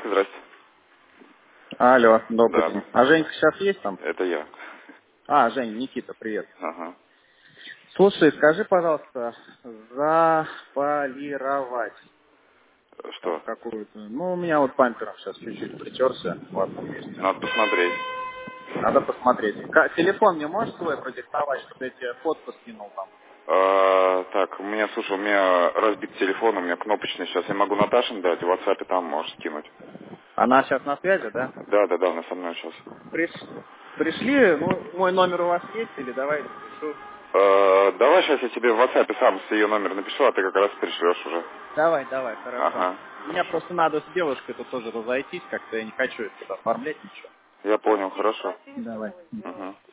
здрасте. Алло, добрый Да, день. А Женька сейчас есть там? это я. А, Жень, Никита, привет. Ага. Слушай, скажи, пожалуйста, заполировать там Что? какую-то... Ну, у меня вот пампером сейчас чуть-чуть притерся в одном месте. Надо посмотреть. Надо посмотреть. Телефон мне можешь свой продиктовать, чтобы я тебе фотку скинул там? Так, слушай, у меня разбит телефон, у меня кнопочный сейчас. Я могу Наташин дать, в WhatsApp там можешь скинуть. Она сейчас на связи, да? Да, она со мной сейчас. Пришли, ну, мой номер у вас есть, или давай напишу? Давай сейчас я тебе в WhatsApp сам с ее номер напишу, а ты как раз пришлешь уже. Давай, хорошо. Ага, Мне хорошо. просто надо с девушкой тут тоже разойтись, как-то я не хочу это оформлять ничего. Я понял, хорошо. Давай. Угу.